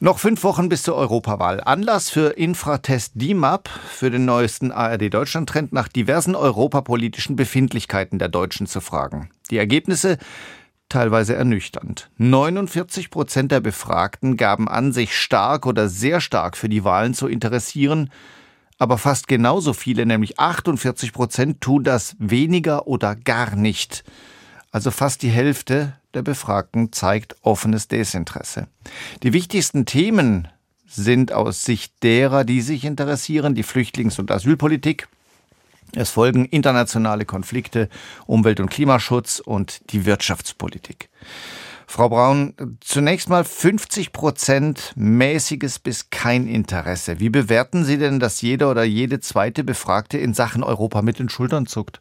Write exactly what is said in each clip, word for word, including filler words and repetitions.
Noch fünf Wochen bis zur Europawahl. Anlass für Infratest D I M A P, für den neuesten A R D-Deutschland-Trend, nach diversen europapolitischen Befindlichkeiten der Deutschen zu fragen. Die Ergebnisse teilweise ernüchternd. neunundvierzig Prozent der Befragten gaben an, sich stark oder sehr stark für die Wahlen zu interessieren. Aber fast genauso viele, nämlich achtundvierzig Prozent, tun das weniger oder gar nicht. Also fast die Hälfte der Befragten zeigt offenes Desinteresse. Die wichtigsten Themen sind aus Sicht derer, die sich interessieren, die Flüchtlings- und Asylpolitik. Es folgen internationale Konflikte, Umwelt- und Klimaschutz und die Wirtschaftspolitik. Frau Braun, zunächst mal fünfzig Prozent mäßiges bis kein Interesse. Wie bewerten Sie denn, dass jeder oder jede zweite Befragte in Sachen Europa mit den Schultern zuckt?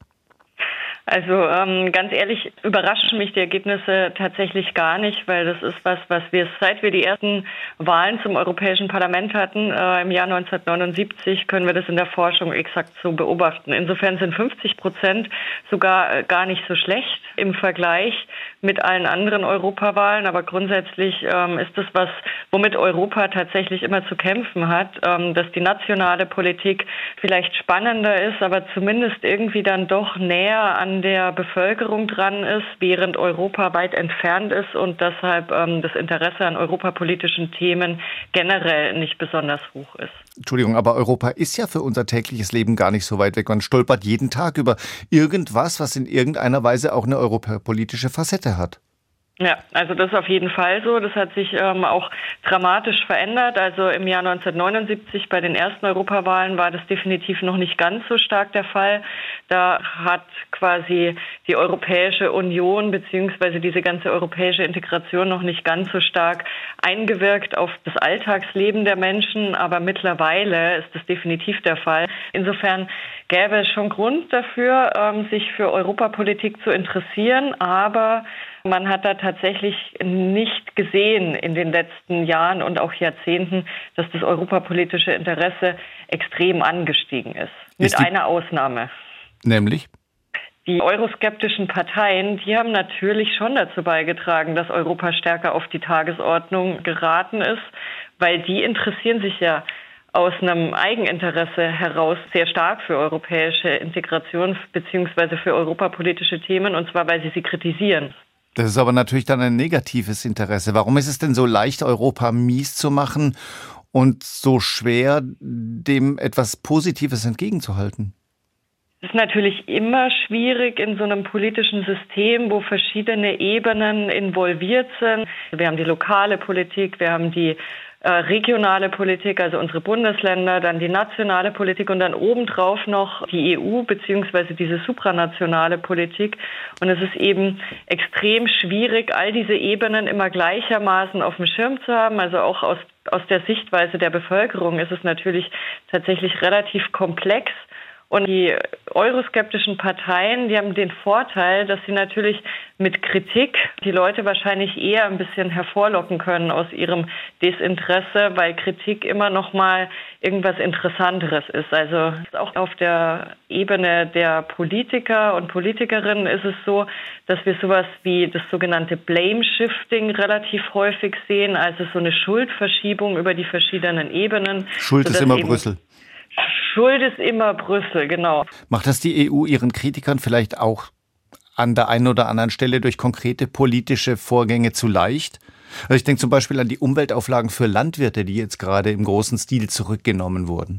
Also ähm, ganz ehrlich, überraschen mich die Ergebnisse tatsächlich gar nicht, weil das ist was, was wir, seit wir die ersten Wahlen zum Europäischen Parlament hatten, äh, im Jahr neunzehnhundertneunundsiebzig, können wir das in der Forschung exakt so beobachten. Insofern sind fünfzig Prozent sogar äh, gar nicht so schlecht im Vergleich mit allen anderen Europawahlen. Aber grundsätzlich ähm, ist das was, womit Europa tatsächlich immer zu kämpfen hat, ähm, dass die nationale Politik vielleicht spannender ist, aber zumindest irgendwie dann doch näher an der Bevölkerung dran ist, während Europa weit entfernt ist und deshalb ähm, das Interesse an europapolitischen Themen generell nicht besonders hoch ist. Entschuldigung, aber Europa ist ja für unser tägliches Leben gar nicht so weit weg. Man stolpert jeden Tag über irgendwas, was in irgendeiner Weise auch eine europapolitische Facette hat. Ja, also das ist auf jeden Fall so. Das hat sich ähm, auch dramatisch verändert. Also im Jahr neunzehnhundertneunundsiebzig bei den ersten Europawahlen war das definitiv noch nicht ganz so stark der Fall. Da hat quasi die Europäische Union beziehungsweise diese ganze europäische Integration noch nicht ganz so stark eingewirkt auf das Alltagsleben der Menschen. Aber mittlerweile ist das definitiv der Fall. Insofern gäbe es schon Grund dafür, ähm, sich für Europapolitik zu interessieren. Aber man hat da tatsächlich nicht gesehen in den letzten Jahren und auch Jahrzehnten, dass das europapolitische Interesse extrem angestiegen ist. Mit ist einer Ausnahme. Nämlich? Die euroskeptischen Parteien, die haben natürlich schon dazu beigetragen, dass Europa stärker auf die Tagesordnung geraten ist, weil die interessieren sich ja aus einem Eigeninteresse heraus sehr stark für europäische Integration bzw. für europapolitische Themen, und zwar, weil sie sie kritisieren. Das ist aber natürlich dann ein negatives Interesse. Warum ist es denn so leicht, Europa mies zu machen und so schwer, dem etwas Positives entgegenzuhalten? Es ist natürlich immer schwierig in so einem politischen System, wo verschiedene Ebenen involviert sind. Wir haben die lokale Politik, wir haben die äh, regionale Politik, also unsere Bundesländer, dann die nationale Politik und dann obendrauf noch die E U beziehungsweise diese supranationale Politik. Und es ist eben extrem schwierig, all diese Ebenen immer gleichermaßen auf dem Schirm zu haben. Also auch aus, aus der Sichtweise der Bevölkerung ist es natürlich tatsächlich relativ komplex. Und die euroskeptischen Parteien, die haben den Vorteil, dass sie natürlich mit Kritik die Leute wahrscheinlich eher ein bisschen hervorlocken können aus ihrem Desinteresse, weil Kritik immer noch mal irgendwas Interessanteres ist. Also auch auf der Ebene der Politiker und Politikerinnen ist es so, dass wir sowas wie das sogenannte Blame Shifting relativ häufig sehen, also so eine Schuldverschiebung über die verschiedenen Ebenen. Schuld ist immer Brüssel. Schuld ist immer Brüssel, genau. Macht das die E U ihren Kritikern vielleicht auch an der einen oder anderen Stelle durch konkrete politische Vorgänge zu leicht? Also ich denke zum Beispiel an die Umweltauflagen für Landwirte, die jetzt gerade im großen Stil zurückgenommen wurden.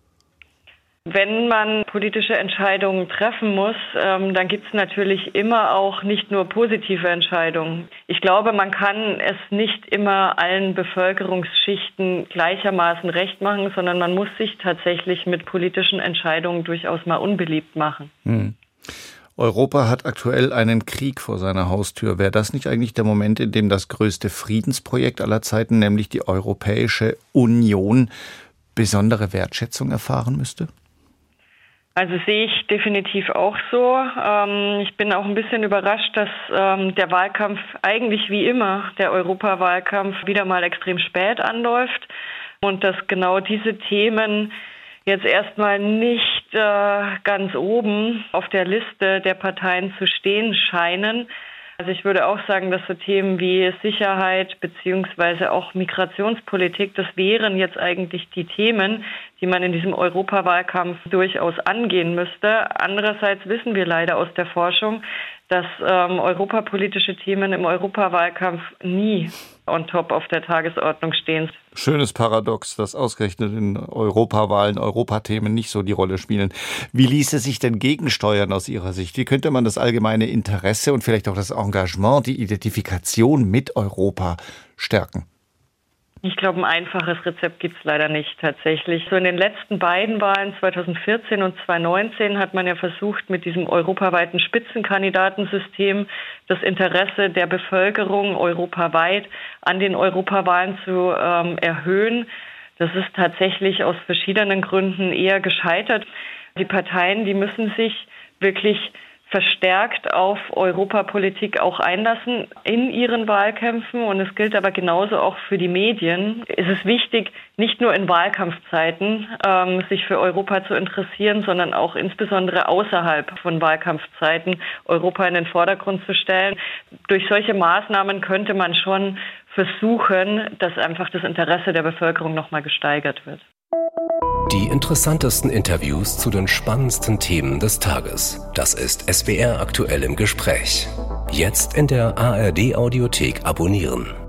Wenn man politische Entscheidungen treffen muss, ähm, dann gibt es natürlich immer auch nicht nur positive Entscheidungen. Ich glaube, man kann es nicht immer allen Bevölkerungsschichten gleichermaßen recht machen, sondern man muss sich tatsächlich mit politischen Entscheidungen durchaus mal unbeliebt machen. Hm. Europa hat aktuell einen Krieg vor seiner Haustür. Wäre das nicht eigentlich der Moment, in dem das größte Friedensprojekt aller Zeiten, nämlich die Europäische Union, besondere Wertschätzung erfahren müsste? Also sehe ich definitiv auch so. Ähm, ich bin auch ein bisschen überrascht, dass ähm, der Wahlkampf eigentlich wie immer, der Europawahlkampf, wieder mal extrem spät anläuft und dass genau diese Themen jetzt erstmal nicht äh, ganz oben auf der Liste der Parteien zu stehen scheinen. Also ich würde auch sagen, dass so Themen wie Sicherheit beziehungsweise auch Migrationspolitik, das wären jetzt eigentlich die Themen, die man in diesem Europawahlkampf durchaus angehen müsste. Andererseits wissen wir leider aus der Forschung, dass ähm, europapolitische Themen im Europawahlkampf nie on top auf der Tagesordnung stehen. Schönes Paradox, dass ausgerechnet in Europawahlen Europathemen nicht so die Rolle spielen. Wie ließe sich denn gegensteuern aus Ihrer Sicht? Wie könnte man das allgemeine Interesse und vielleicht auch das Engagement, die Identifikation mit Europa stärken? Ich glaube, ein einfaches Rezept gibt es leider nicht tatsächlich. So in den letzten beiden Wahlen, zweitausendvierzehn und zweitausendneunzehn, hat man ja versucht, mit diesem europaweiten Spitzenkandidatensystem das Interesse der Bevölkerung europaweit an den Europawahlen zu ähm, erhöhen. Das ist tatsächlich aus verschiedenen Gründen eher gescheitert. Die Parteien, die müssen sich wirklich verstärkt auf Europapolitik auch einlassen in ihren Wahlkämpfen. Und es gilt aber genauso auch für die Medien. Es ist wichtig, nicht nur in Wahlkampfzeiten ähm, sich für Europa zu interessieren, sondern auch insbesondere außerhalb von Wahlkampfzeiten Europa in den Vordergrund zu stellen. Durch solche Maßnahmen könnte man schon versuchen, dass einfach das Interesse der Bevölkerung nochmal gesteigert wird. Die interessantesten Interviews zu den spannendsten Themen des Tages. Das ist S W R aktuell im Gespräch. Jetzt in der A R D Audiothek abonnieren.